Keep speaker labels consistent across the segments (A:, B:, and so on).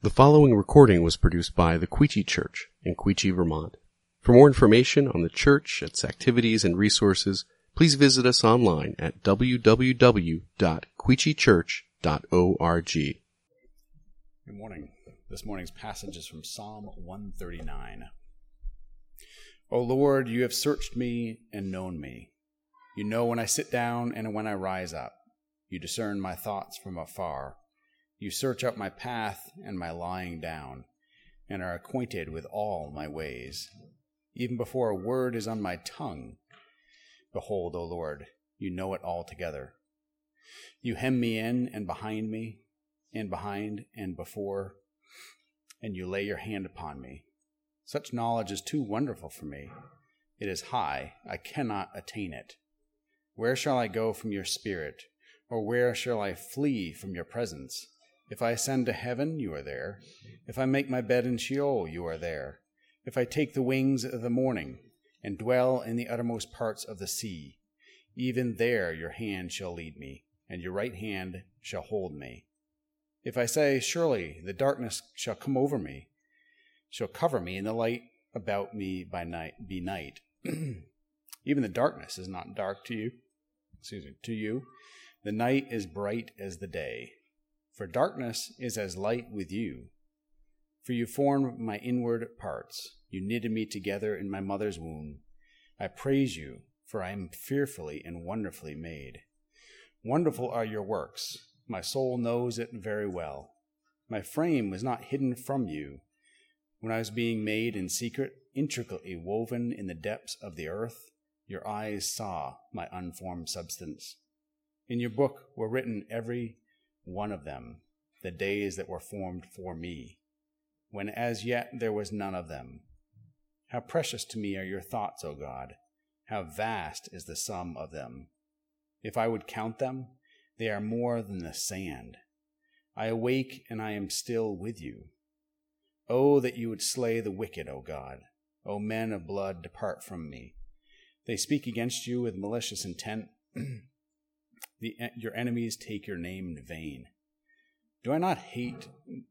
A: The following recording was produced by the Quechee Church in Quechee, Vermont. For more information on the church, its activities, and resources, please visit us online at www.quecheechurch.org.
B: Good morning. This morning's passage is from Psalm 139. O Lord, you have searched me and known me. You know when I sit down and when I rise up. You discern my thoughts from afar. You search out my path and my lying down, and are acquainted with all my ways. Even before a word is on my tongue, behold, O Lord, you know it altogether. You hem me in and behind me, and behind and before, and you lay your hand upon me. Such knowledge is too wonderful for me. It is high, I cannot attain it. Where shall I go from your spirit, or where shall I flee from your presence? If I ascend to heaven, you are there. If I make my bed in Sheol, you are there. If I take the wings of the morning, and dwell in the uttermost parts of the sea, even there your hand shall lead me, and your right hand shall hold me. If I say, surely the darkness shall come over me, shall cover me, and the light about me by night be night. Even the darkness is not dark to you. To you, the night is bright as the day. For darkness is as light with you. For you formed my inward parts. You knitted me together in my mother's womb. I praise you, for I am fearfully and wonderfully made. Wonderful are your works. My soul knows it very well. My frame was not hidden from you when I was being made in secret, intricately woven in the depths of the earth. Your eyes saw my unformed substance. In your book were written every one of them, the days that were formed for me, when as yet there was none of them. How precious to me are your thoughts, O God! How vast is the sum of them! If I would count them, they are more than the sand. I awake and I am still with you. Oh, that you would slay the wicked, O God! O men of blood, depart from me. They speak against you with malicious intent. Your enemies take your name in vain. Do I not hate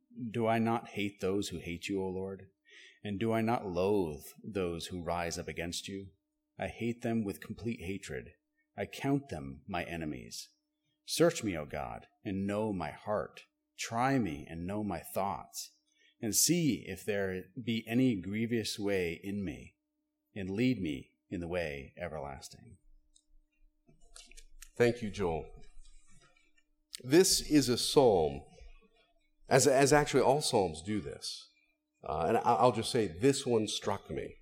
B: those who hate you, O Lord? And do I not loathe those who rise up against you? I hate them with complete hatred. I count them my enemies. Search me, O God, and know my heart. Try me and know my thoughts, and see if there be any grievous way in me, and lead me in the way everlasting.
A: Thank you, Joel. This is a psalm, as actually all psalms do this. And I'll just say this one struck me.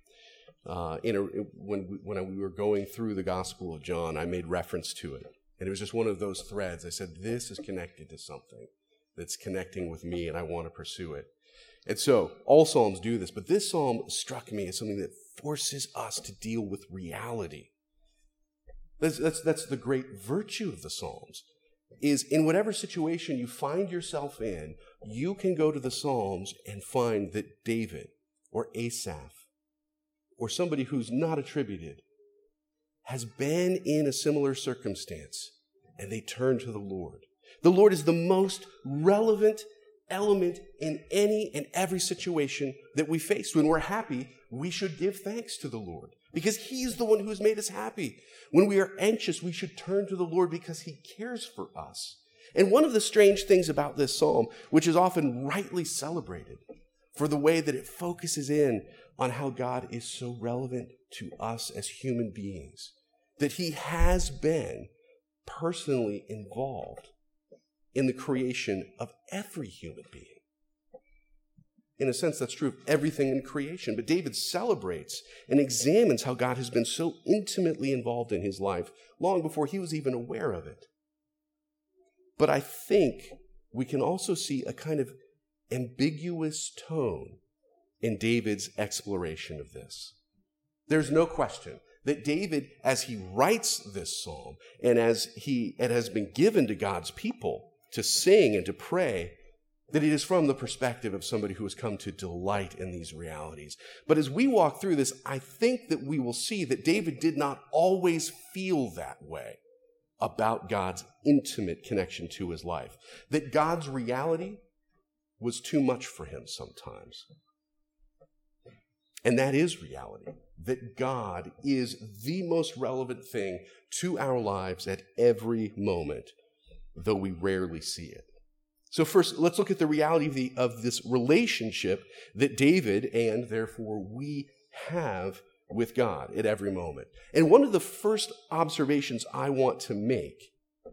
A: When we were going through the Gospel of John, I made reference to it. And it was just one of those threads. I said, this is connected to something that's connecting with me, and I want to pursue it. And so, all psalms do this, but this psalm struck me as something that forces us to deal with reality. That's the great virtue of the Psalms, is in whatever situation you find yourself in, you can go to the Psalms and find that David or Asaph or somebody who's not attributed has been in a similar circumstance, and they turn to the Lord. The Lord is the most relevant element in any and every situation that we face. When we're happy, we should give thanks to the Lord, because He's the one who's made us happy. When we are anxious, we should turn to the Lord because He cares for us. And one of the strange things about this psalm, which is often rightly celebrated for the way that it focuses in on how God is so relevant to us as human beings, that He has been personally involved in the creation of every human being. In a sense, that's true of everything in creation. But David celebrates and examines how God has been so intimately involved in his life long before he was even aware of it. But I think we can also see a kind of ambiguous tone in David's exploration of this. There's no question that David, as he writes this psalm, and as it has been given to God's people to sing and to pray, that it is from the perspective of somebody who has come to delight in these realities. But as we walk through this, I think that we will see that David did not always feel that way about God's intimate connection to his life. That God's reality was too much for him sometimes. And that is reality, that God is the most relevant thing to our lives at every moment, though we rarely see it. So first, let's look at the reality of this relationship that David, and therefore we, have with God at every moment. And one of the first observations I want to make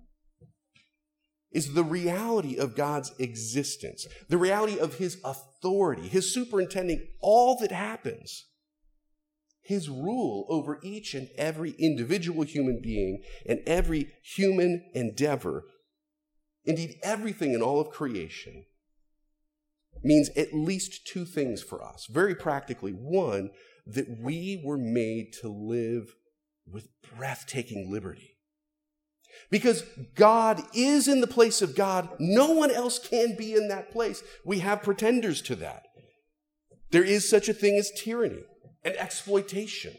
A: is the reality of God's existence, the reality of his authority, his superintending all that happens, his rule over each and every individual human being and every human endeavor, indeed everything in all of creation, means at least two things for us. Very practically, one, that we were made to live with breathtaking liberty. Because God is in the place of God, no one else can be in that place. We have pretenders to that. There is such a thing as tyranny and exploitation.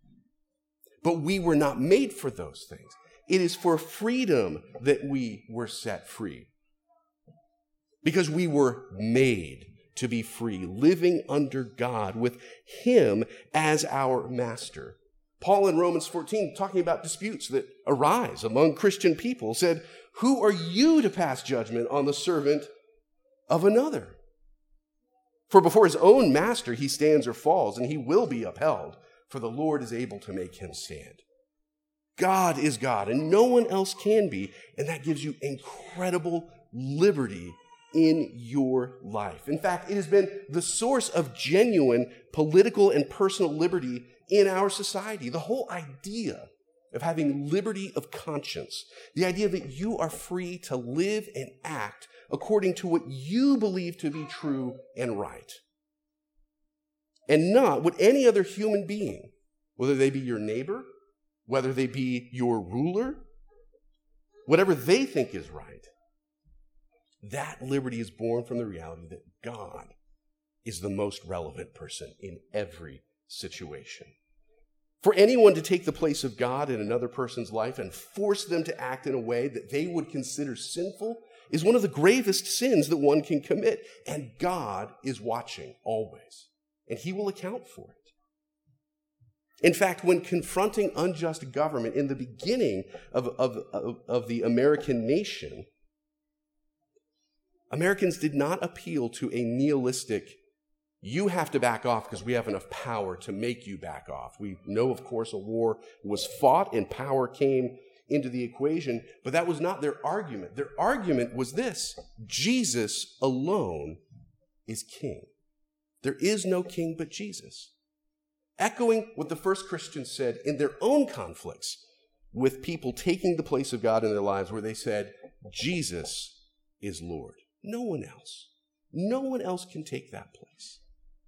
A: But we were not made for those things. It is for freedom that we were set free. Because we were made to be free, living under God with him as our master. Paul in Romans 14, talking about disputes that arise among Christian people, said, "Who are you to pass judgment on the servant of another? For before his own master he stands or falls, and he will be upheld, for the Lord is able to make him stand." God is God, and no one else can be, and that gives you incredible liberty in your life. In fact, it has been the source of genuine political and personal liberty in our society. The whole idea of having liberty of conscience, the idea that you are free to live and act according to what you believe to be true and right, and not what any other human being, whether they be your neighbor, whether they be your ruler, whatever they think is right, that liberty is born from the reality that God is the most relevant person in every situation. For anyone to take the place of God in another person's life and force them to act in a way that they would consider sinful is one of the gravest sins that one can commit. And God is watching always, and he will account for it. In fact, when confronting unjust government in the beginning of the American nation, Americans did not appeal to a nihilistic, you have to back off because we have enough power to make you back off. We know, of course, a war was fought and power came into the equation, but that was not their argument. Their argument was this: Jesus alone is king. There is no king but Jesus. Echoing what the first Christians said in their own conflicts with people taking the place of God in their lives, where they said, Jesus is Lord. No one else. No one else can take that place.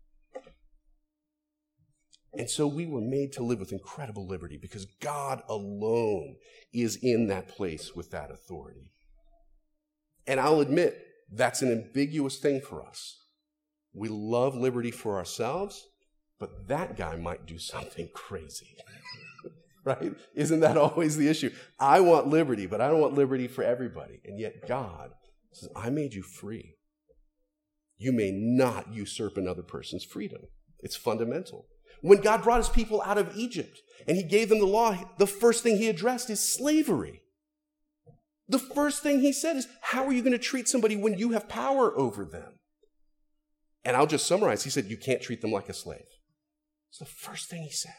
A: And so we were made to live with incredible liberty because God alone is in that place with that authority. And I'll admit, that's an ambiguous thing for us. We love liberty for ourselves, but that guy might do something crazy, right? Isn't that always the issue? I want liberty, but I don't want liberty for everybody. And yet God says, I made you free. You may not usurp another person's freedom. It's fundamental. When God brought his people out of Egypt and he gave them the law, the first thing he addressed is slavery. The first thing he said is, how are you going to treat somebody when you have power over them? And I'll just summarize. He said, you can't treat them like a slave. It's the first thing he said.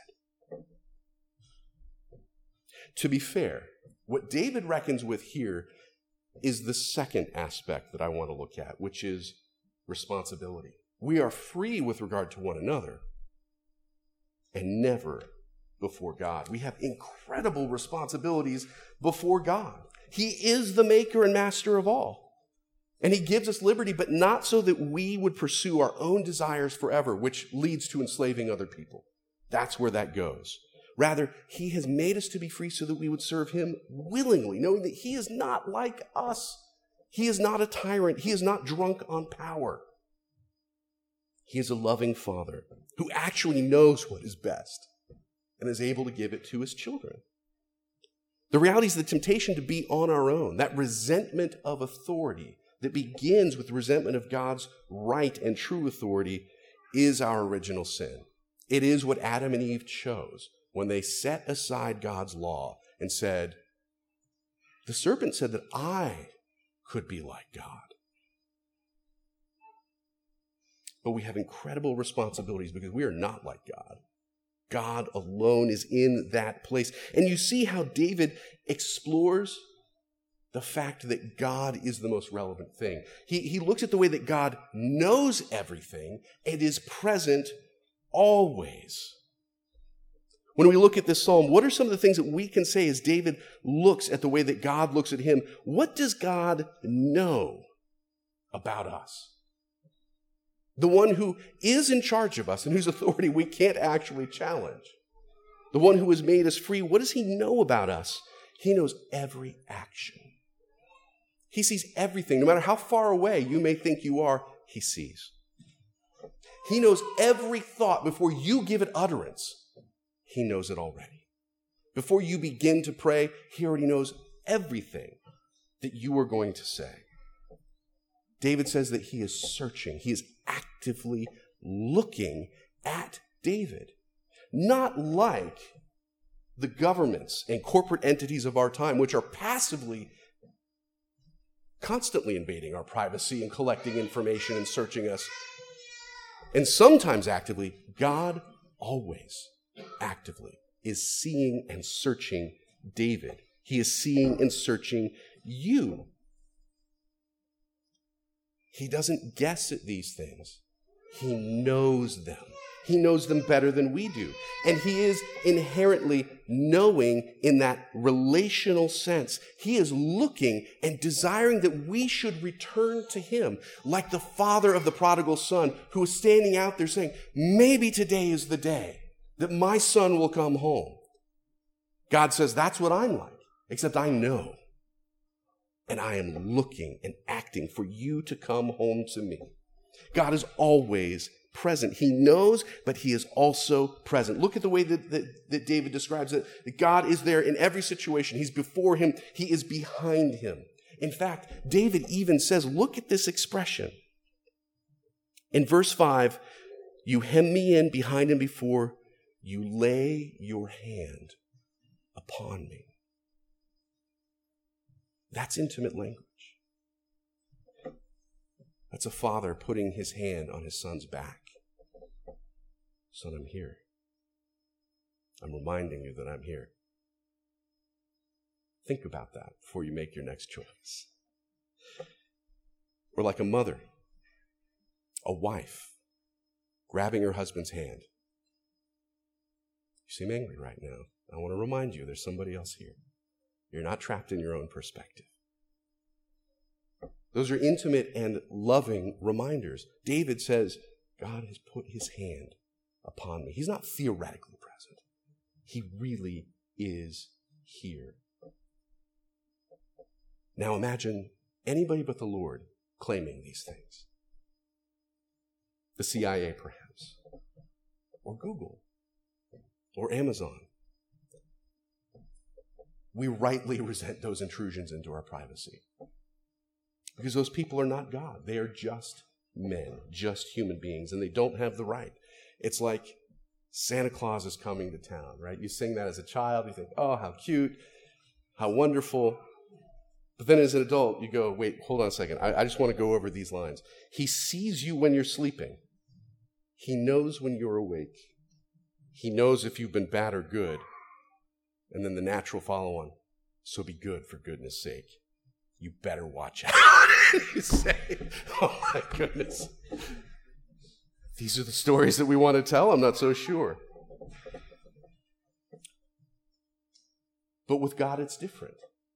A: To be fair, what David reckons with here is the second aspect that I want to look at, which is responsibility. We are free with regard to one another, and never before God. We have incredible responsibilities before God. He is the maker and master of all. And he gives us liberty, but not so that we would pursue our own desires forever, which leads to enslaving other people. That's where that goes. Rather, he has made us to be free so that we would serve him willingly, knowing that he is not like us. He is not a tyrant. He is not drunk on power. He is a loving father who actually knows what is best and is able to give it to his children. The reality is the temptation to be on our own, that resentment of authority that begins with resentment of God's right and true authority is our original sin. It is what Adam and Eve chose when they set aside God's law and said, the serpent said that I could be like God. But we have incredible responsibilities because we are not like God. God alone is in that place. And you see how David explores the fact that God is the most relevant thing. He looks at the way that God knows everything and is present always. When we look at this psalm, what are some of the things that we can say as David looks at the way that God looks at him? What does God know about us? The one who is in charge of us and whose authority we can't actually challenge. The one who has made us free. What does he know about us? He knows every action. He sees everything. No matter how far away you may think you are, he sees. He knows every thought before you give it utterance. He knows it already. Before you begin to pray, he already knows everything that you are going to say. David says that he is searching. He is actively looking at David. Not like the governments and corporate entities of our time, which are passively, constantly invading our privacy and collecting information and searching us. And sometimes actively, God always actively is seeing and searching David. He is seeing and searching you. He doesn't guess at these things. He knows them. He knows them better than we do. And he is inherently knowing in that relational sense. He is looking and desiring that we should return to him, like the father of the prodigal son who is standing out there saying, maybe today is the day that my son will come home. God says, that's what I'm like, except I know. And I am looking and acting for you to come home to me. God is always present. He knows, but he is also present. Look at the way that David describes it. That God is there in every situation. He's before him. He is behind him. In fact, David even says, look at this expression. In verse 5, you hem me in behind and before, you lay your hand upon me. That's intimate language. That's a father putting his hand on his son's back. Son, I'm here. I'm reminding you that I'm here. Think about that before you make your next choice. Or like a mother, a wife, grabbing her husband's hand. You seem angry right now. I want to remind you there's somebody else here. You're not trapped in your own perspective. Those are intimate and loving reminders. David says, God has put his hand upon me. He's not theoretically present. He really is here. Now imagine anybody but the Lord claiming these things. The CIA, perhaps, or Google, or Amazon. We rightly resent those intrusions into our privacy. Because those people are not God. They are just men, just human beings, and they don't have the right. It's like Santa Claus is coming to town, right? You sing that as a child, you think, oh, how cute, how wonderful. But then as an adult, you go, wait, hold on a second. I just want to go over these lines. He sees you when you're sleeping. He knows when you're awake. He knows if you've been bad or good. And then the natural follow-on, so be good for goodness sake. You better watch out. You say, oh my goodness. These are the stories that we want to tell? I'm not so sure. But with God, it's different.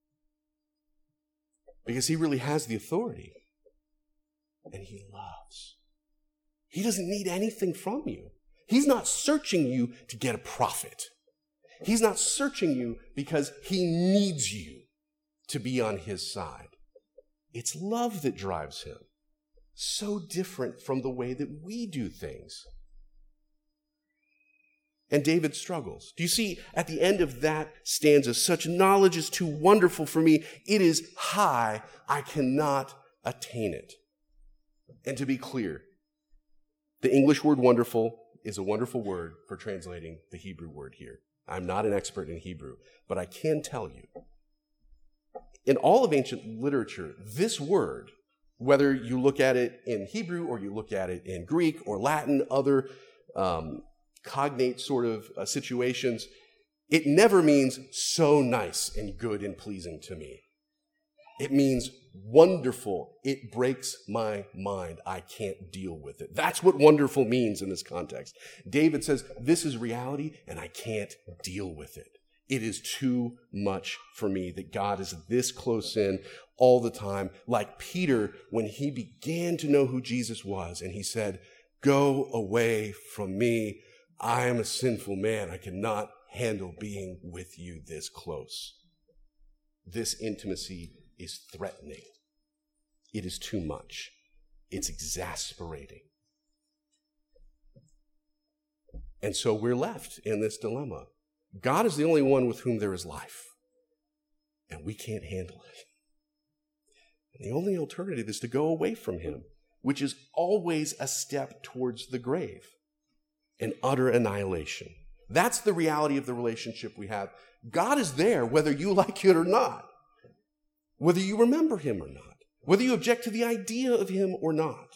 A: Because he really has the authority. And he loves. He doesn't need anything from you. He's not searching you to get a profit. He's not searching you because he needs you to be on his side. It's love that drives him. So different from the way that we do things. And David struggles. Do you see at the end of that stanza, such knowledge is too wonderful for me. It is high. I cannot attain it. And to be clear, the English word wonderful is a wonderful word for translating the Hebrew word here. I'm not an expert in Hebrew, but I can tell you, in all of ancient literature, this word, whether you look at it in Hebrew or you look at it in Greek or Latin, other cognate sort of situations, it never means so nice and good and pleasing to me. It means wonderful. It breaks my mind. I can't deal with it. That's what wonderful means in this context. David says, this is reality and I can't deal with it. It is too much for me that God is this close in all the time. Like Peter, when he began to know who Jesus was, and he said, go away from me. I am a sinful man. I cannot handle being with you this close. This intimacy is threatening. It is too much. It's exasperating. And so we're left in this dilemma. God is the only one with whom there is life, and we can't handle it. And the only alternative is to go away from him, which is always a step towards the grave and utter annihilation. That's the reality of the relationship we have. God is there whether you like it or not, whether you remember him or not, whether you object to the idea of him or not.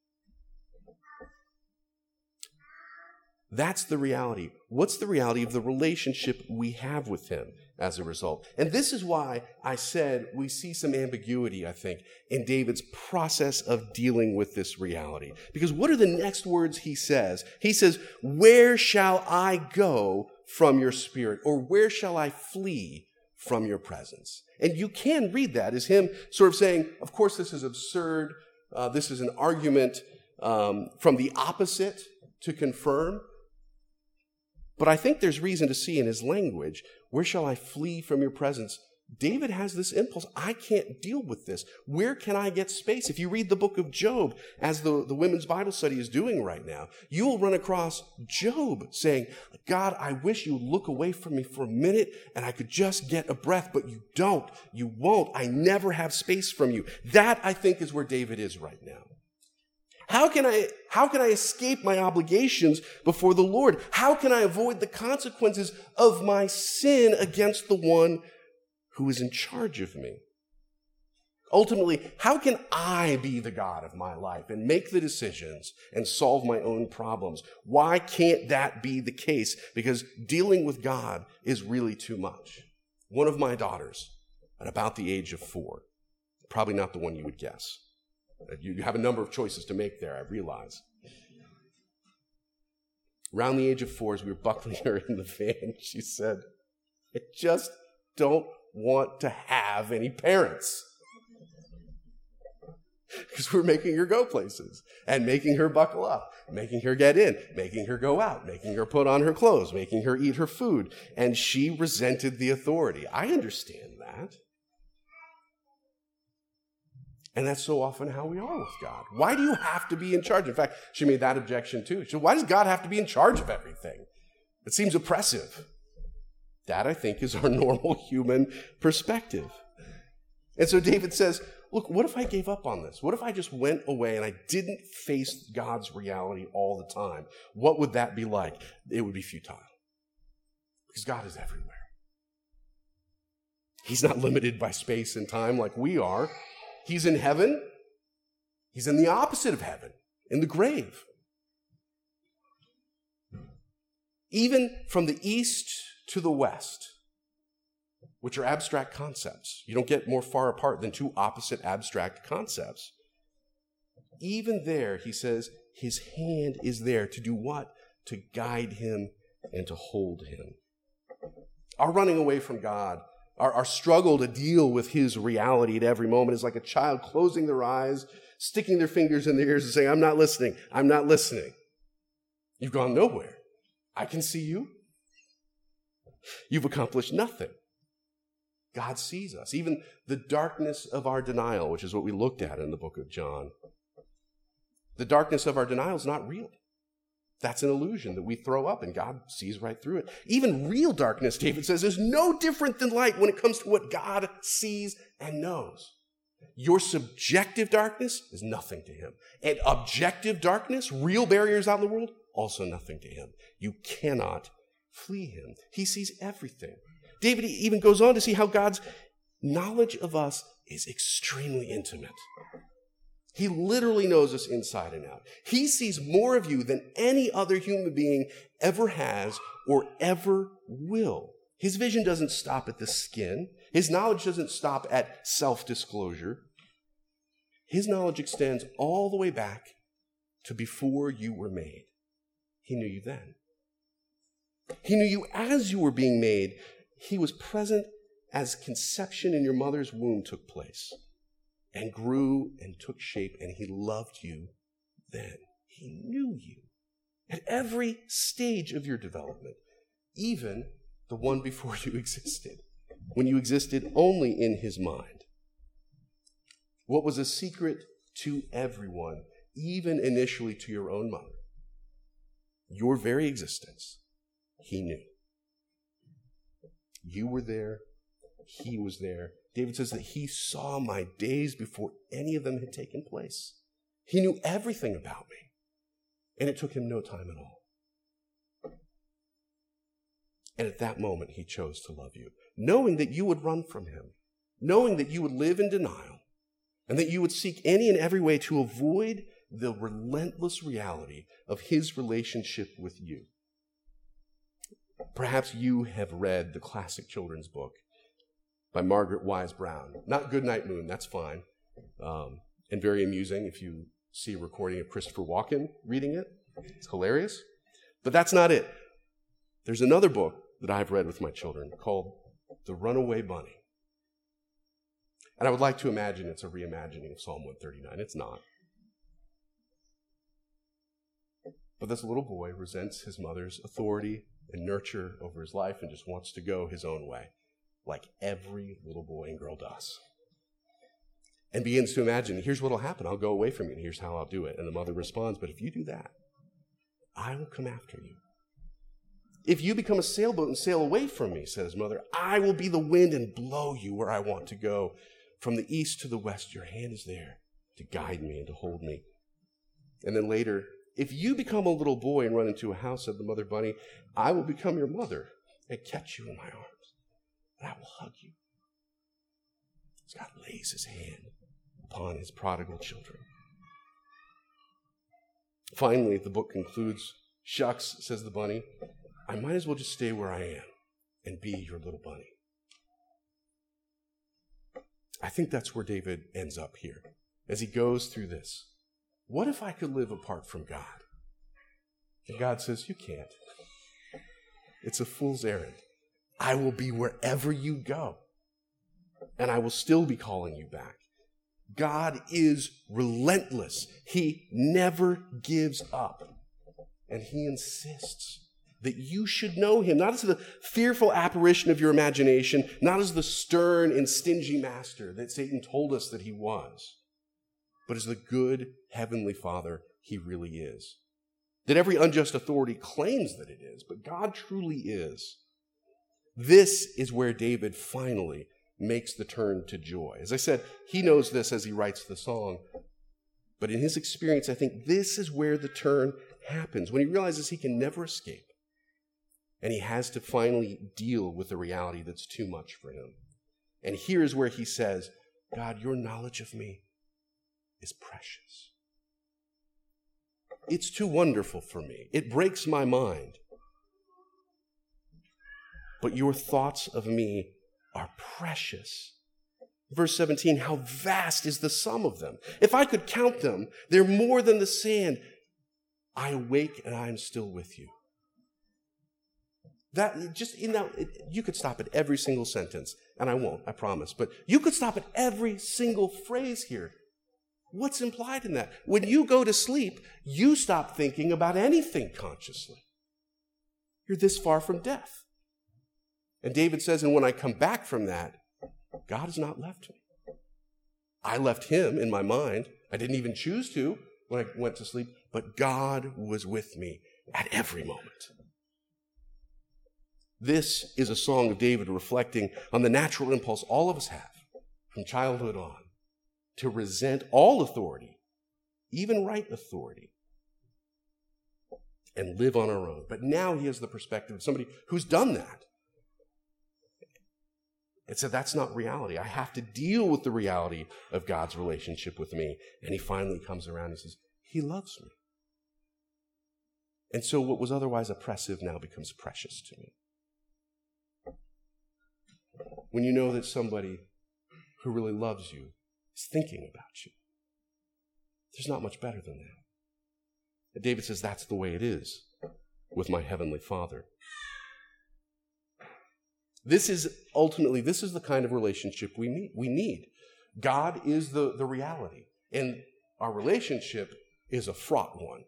A: That's the reality. What's the reality of the relationship we have with him as a result? And this is why I said we see some ambiguity, I think, in David's process of dealing with this reality. Because what are the next words he says? He says, where shall I go from your spirit? Or where shall I flee from your presence? And you can read that as him sort of saying, of course, this is absurd. This is an argument from the opposite to confirm. But I think there's reason to see in his language, where shall I flee from your presence? David has this impulse. I can't deal with this. Where can I get space? If you read the book of Job, as the women's Bible study is doing right now, you will run across Job saying, God, I wish you would look away from me for a minute and I could just get a breath, but you don't. You won't. I never have space from you. That, I think, is where David is right now. How can I escape my obligations before the Lord? How can I avoid the consequences of my sin against the one who is in charge of me? Ultimately, how can I be the God of my life and make the decisions and solve my own problems? Why can't that be the case? Because dealing with God is really too much. One of my daughters, at about the age of 4, probably not the one you would guess. You have a number of choices to make there, I realize. Around the age of 4, as we were buckling her in the van, she said, I just don't want to have any parents. Because we're making her go places and making her buckle up, making her get in, making her go out, making her put on her clothes, making her eat her food. And she resented the authority. I understand that. And that's so often how we are with God. Why do you have to be in charge? In fact, she made that objection too. She said, why does God have to be in charge of everything? It seems oppressive. That, I think, is our normal human perspective. And so David says, look, what if I gave up on this? What if I just went away and I didn't face God's reality all the time? What would that be like? It would be futile. Because God is everywhere. He's not limited by space and time like we are. He's in heaven. He's in the opposite of heaven, in the grave. Even from the east to the west, which are abstract concepts. You don't get more far apart than two opposite abstract concepts. Even there, he says, his hand is there to do what? To guide him and to hold him. Our running away from God, our struggle to deal with his reality at every moment is like a child closing their eyes, sticking their fingers in their ears and saying, I'm not listening. I'm not listening. You've gone nowhere. I can see you. You've accomplished nothing. God sees us. Even the darkness of our denial, which is what we looked at in the book of John. The darkness of our denial is not real. That's an illusion that we throw up, and God sees right through it. Even real darkness, David says, is no different than light when it comes to what God sees and knows. Your subjective darkness is nothing to him. And objective darkness, real barriers out in the world, also nothing to him. You cannot flee him. He sees everything. David even goes on to see how God's knowledge of us is extremely intimate. He literally knows us inside and out. He sees more of you than any other human being ever has or ever will. His vision doesn't stop at the skin. His knowledge doesn't stop at self-disclosure. His knowledge extends all the way back to before you were made. He knew you then. He knew you as you were being made. He was present as conception in your mother's womb took place and grew and took shape, and he loved you then. He knew you at every stage of your development, even the one before you existed, when you existed only in his mind. What was a secret to everyone, even initially to your own mother, your very existence, he knew. You were there. He was there. David says that he saw my days before any of them had taken place. He knew everything about me, and it took him no time at all. And at that moment, he chose to love you, knowing that you would run from him, knowing that you would live in denial, and that you would seek any and every way to avoid the relentless reality of his relationship with you. Perhaps you have read the classic children's book by Margaret Wise Brown. Not Goodnight Moon, that's fine, and very amusing if you see a recording of Christopher Walken reading it. It's hilarious. But that's not it. There's another book that I've read with my children called The Runaway Bunny. And I would like to imagine it's a reimagining of Psalm 139. It's not. But this little boy resents his mother's authority and nurture over his life and just wants to go his own way, like every little boy and girl does. And begins to imagine, here's what will happen. I'll go away from you, and here's how I'll do it. And the mother responds, but if you do that, I will come after you. If you become a sailboat and sail away from me, said his mother, I will be the wind and blow you where I want to go. From the east to the west, your hand is there to guide me and to hold me. And then later, if you become a little boy and run into a house, said the mother bunny, I will become your mother and catch you in my arms, and I will hug you. As God lays his hand upon his prodigal children. Finally, the book concludes, shucks, says the bunny, I might as well just stay where I am and be your little bunny. I think that's where David ends up here as he goes through this. What if I could live apart from God? And God says, you can't. It's a fool's errand. I will be wherever you go, and I will still be calling you back. God is relentless. He never gives up, and he insists that you should know him, not as the fearful apparition of your imagination, not as the stern and stingy master that Satan told us that he was, but as the good heavenly Father he really is. That every unjust authority claims that it is, but God truly is. This is where David finally makes the turn to joy. As I said, he knows this as he writes the song, but in his experience, I think this is where the turn happens, when he realizes he can never escape. And he has to finally deal with the reality that's too much for him. And here's where he says, God, your knowledge of me is precious. It's too wonderful for me. It breaks my mind. But your thoughts of me are precious. Verse 17, how vast is the sum of them? If I could count them, they're more than the sand. I awake and I am still with you. You could stop at every single sentence, and I won't, I promise, but you could stop at every single phrase here. What's implied in that? When you go to sleep, you stop thinking about anything consciously. You're this far from death. And David says, and when I come back from that, God has not left me. I left him in my mind. I didn't even choose to when I went to sleep, but God was with me at every moment. This is a song of David reflecting on the natural impulse all of us have from childhood on to resent all authority, even right authority, and live on our own. But now he has the perspective of somebody who's done that. And said, that's not reality. I have to deal with the reality of God's relationship with me. And he finally comes around and says, he loves me. And so what was otherwise oppressive now becomes precious to me. When you know that somebody who really loves you is thinking about you, there's not much better than that. And David says, that's the way it is with my heavenly Father. This is the kind of relationship we need. God is the reality, and our relationship is a fraught one.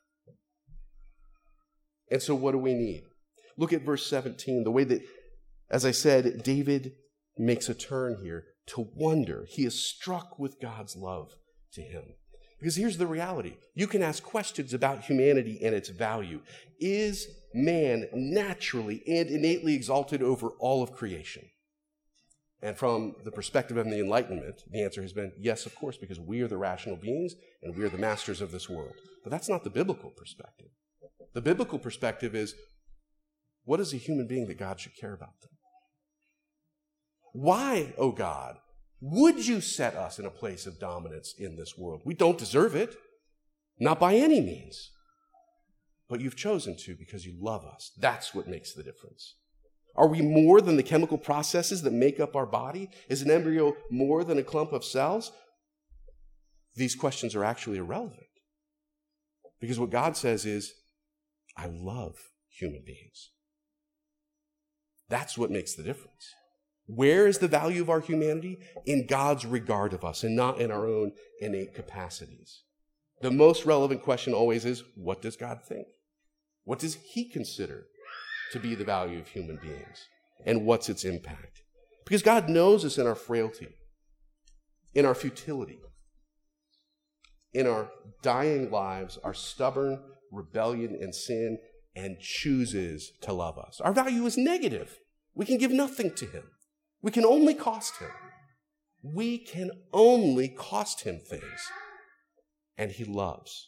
A: And so what do we need? Look at verse 17, the way that, as I said, David makes a turn here to wonder. He is struck with God's love to him. Because here's the reality. You can ask questions about humanity and its value. Is man naturally and innately exalted over all of creation? And from the perspective of the Enlightenment, the answer has been yes, of course, because we are the rational beings and we are the masters of this world. But that's not the biblical perspective. The biblical perspective is, what is a human being that God should care about them? Why, O God, would you set us in a place of dominance in this world? We don't deserve it, not by any means. But you've chosen to because you love us. That's what makes the difference. Are we more than the chemical processes that make up our body? Is an embryo more than a clump of cells? These questions are actually irrelevant. Because what God says is, I love human beings. That's what makes the difference. Where is the value of our humanity? In God's regard of us and not in our own innate capacities. The most relevant question always is, what does God think? What does he consider to be the value of human beings? And what's its impact? Because God knows us in our frailty, in our futility, in our dying lives, our stubborn rebellion and sin, and chooses to love us. Our value is negative. We can give nothing to him. We can only cost him. We can only cost him things. And he loves,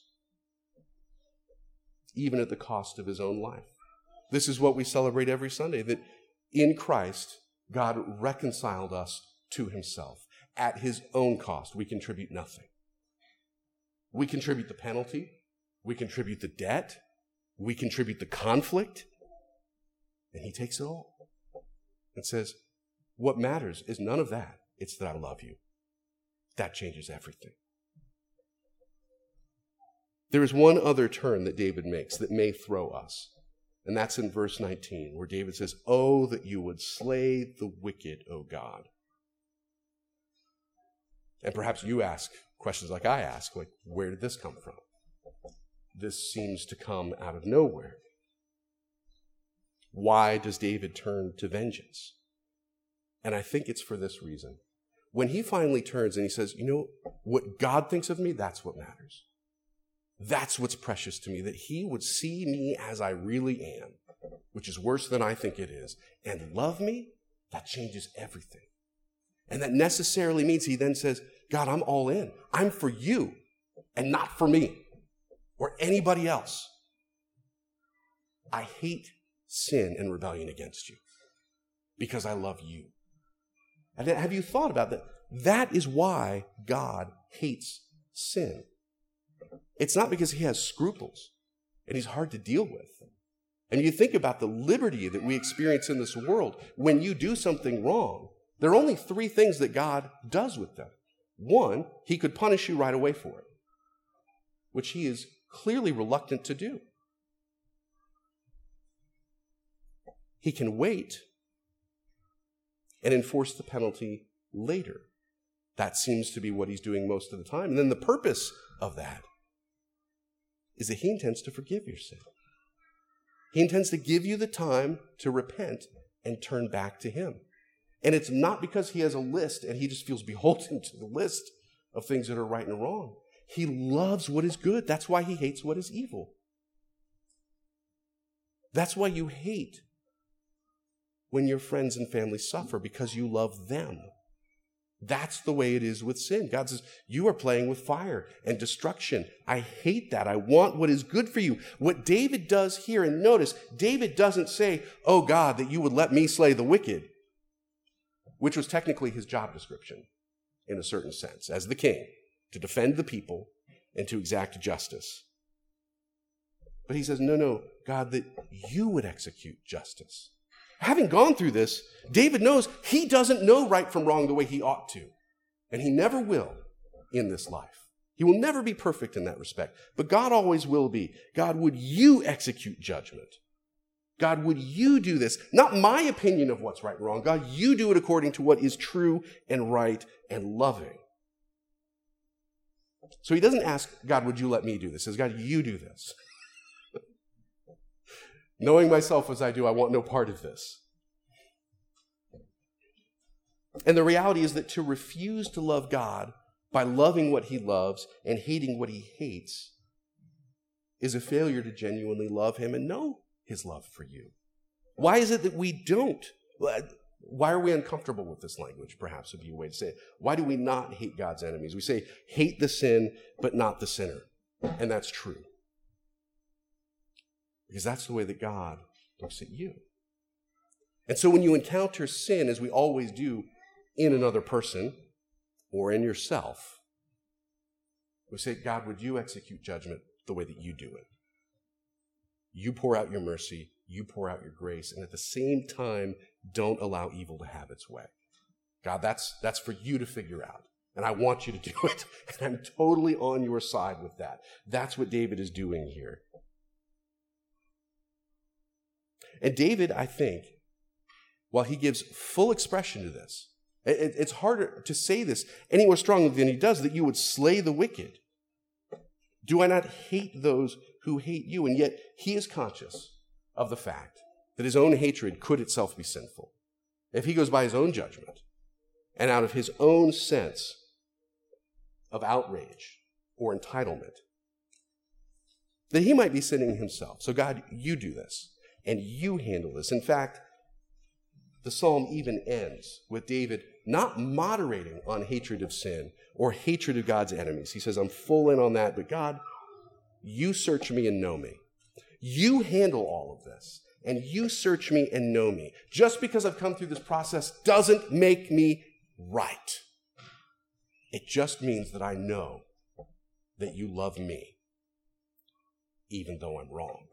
A: even at the cost of his own life. This is what we celebrate every Sunday, that in Christ, God reconciled us to himself. At his own cost, we contribute nothing. We contribute the penalty. We contribute the debt. We contribute the conflict. And he takes it all and says, what matters is none of that. It's that I love you. That changes everything. There is one other turn that David makes that may throw us. And that's in verse 19, where David says, oh, that you would slay the wicked, O God. And perhaps you ask questions like I ask, like, where did this come from? This seems to come out of nowhere. Why does David turn to vengeance? And I think it's for this reason. When he finally turns and he says, you know, what God thinks of me, that's what matters. That's what's precious to me, that he would see me as I really am, which is worse than I think it is, and love me, that changes everything. And that necessarily means he then says, God, I'm all in. I'm for you and not for me or anybody else. I hate sin and rebellion against you because I love you. And have you thought about that? That is why God hates sin. It's not because he has scruples and he's hard to deal with. And you think about the liberty that we experience in this world. When you do something wrong, there are only three things that God does with them. One, he could punish you right away for it, which he is clearly reluctant to do. He can wait and enforce the penalty later. That seems to be what he's doing most of the time. And then the purpose of that is that he intends to forgive your sin. He intends to give you the time to repent and turn back to him. And it's not because he has a list and he just feels beholden to the list of things that are right and wrong. He loves what is good. That's why he hates what is evil. That's why you hate when your friends and family suffer, because you love them. That's the way it is with sin. God says, you are playing with fire and destruction. I hate that. I want what is good for you. What David does here, and notice, David doesn't say, oh God, that you would let me slay the wicked, which was technically his job description in a certain sense, as the king, to defend the people and to exact justice. But he says, no, God, that you would execute justice. Having gone through this, David knows he doesn't know right from wrong the way he ought to. And he never will in this life. He will never be perfect in that respect. But God always will be. God, would you execute judgment? God, would you do this? Not my opinion of what's right and wrong. God, you do it according to what is true and right and loving. So he doesn't ask, God, would you let me do this? He says, God, you do this. Knowing myself as I do, I want no part of this. And the reality is that to refuse to love God by loving what he loves and hating what he hates is a failure to genuinely love him and know his love for you. Why is it that we don't? Why are we uncomfortable with this language, perhaps would be a way to say it. Why do we not hate God's enemies? We say, hate the sin, but not the sinner. And that's true. Because that's the way that God looks at you. And so when you encounter sin, as we always do in another person or in yourself, we say, God, would you execute judgment the way that you do it? You pour out your mercy, you pour out your grace, and at the same time, don't allow evil to have its way. God, that's for you to figure out. And I want you to do it. And I'm totally on your side with that. That's what David is doing here. And David, I think, while he gives full expression to this, it's harder to say this any more strongly than he does, that you would slay the wicked. Do I not hate those who hate you? And yet he is conscious of the fact that his own hatred could itself be sinful. If he goes by his own judgment and out of his own sense of outrage or entitlement, that he might be sinning himself. So God, you do this. And you handle this. In fact, the psalm even ends with David not moderating on hatred of sin or hatred of God's enemies. He says, I'm full in on that, but God, you search me and know me. You handle all of this, and you search me and know me. Just because I've come through this process doesn't make me right. It just means that I know that you love me, even though I'm wrong.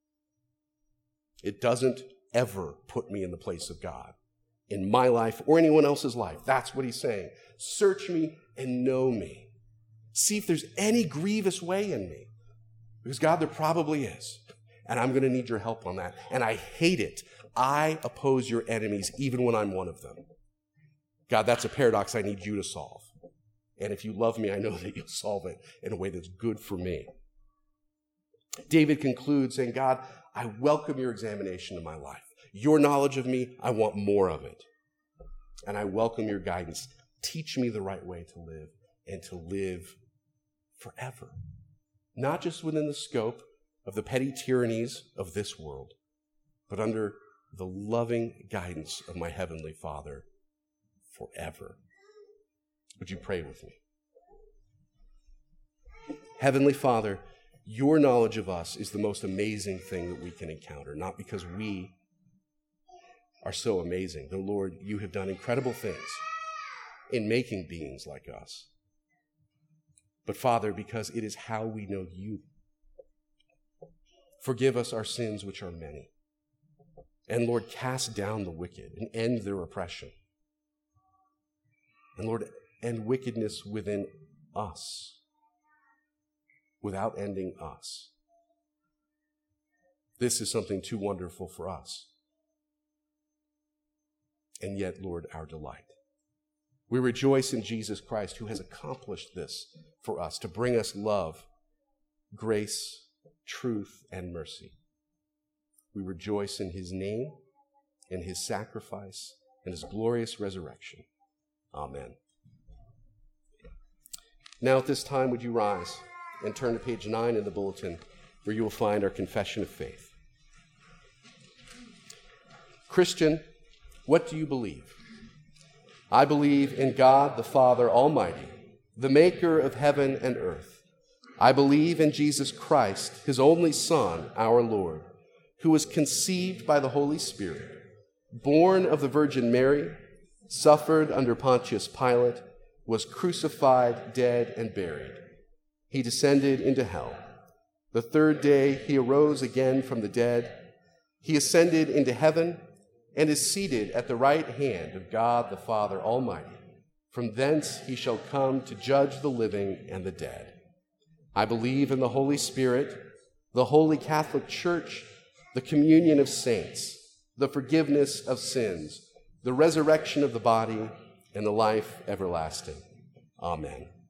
A: It doesn't ever put me in the place of God in my life or anyone else's life. That's what he's saying. Search me and know me. See if there's any grievous way in me. Because God, there probably is. And I'm going to need your help on that. And I hate it. I oppose your enemies even when I'm one of them. God, that's a paradox I need you to solve. And if you love me, I know that you'll solve it in a way that's good for me. David concludes saying, God, I welcome your examination of my life. Your knowledge of me, I want more of it. And I welcome your guidance. Teach me the right way to live and to live forever. Not just within the scope of the petty tyrannies of this world, but under the loving guidance of my heavenly Father forever. Would you pray with me? Heavenly Father, your knowledge of us is the most amazing thing that we can encounter, not because we are so amazing. Though, Lord, you have done incredible things in making beings like us. But, Father, because it is how we know you. Forgive us our sins, which are many. And, Lord, cast down the wicked and end their oppression. And, Lord, end wickedness within us, without ending us. This is something too wonderful for us. And yet, Lord, our delight. We rejoice in Jesus Christ, who has accomplished this for us, to bring us love, grace, truth, and mercy. We rejoice in his name, in his sacrifice, and his glorious resurrection. Amen. Now at this time, would you rise and turn to page 9 in the bulletin, where you will find our confession of faith. Christian, what do you believe? I believe in God the Father Almighty, the maker of heaven and earth. I believe in Jesus Christ, his only Son, our Lord, who was conceived by the Holy Spirit, born of the Virgin Mary, suffered under Pontius Pilate, was crucified, dead, and buried. He descended into hell. The third day he arose again from the dead. He ascended into heaven and is seated at the right hand of God the Father Almighty. From thence he shall come to judge the living and the dead. I believe in the Holy Spirit, the Holy Catholic Church, the communion of saints, the forgiveness of sins, the resurrection of the body, and the life everlasting. Amen.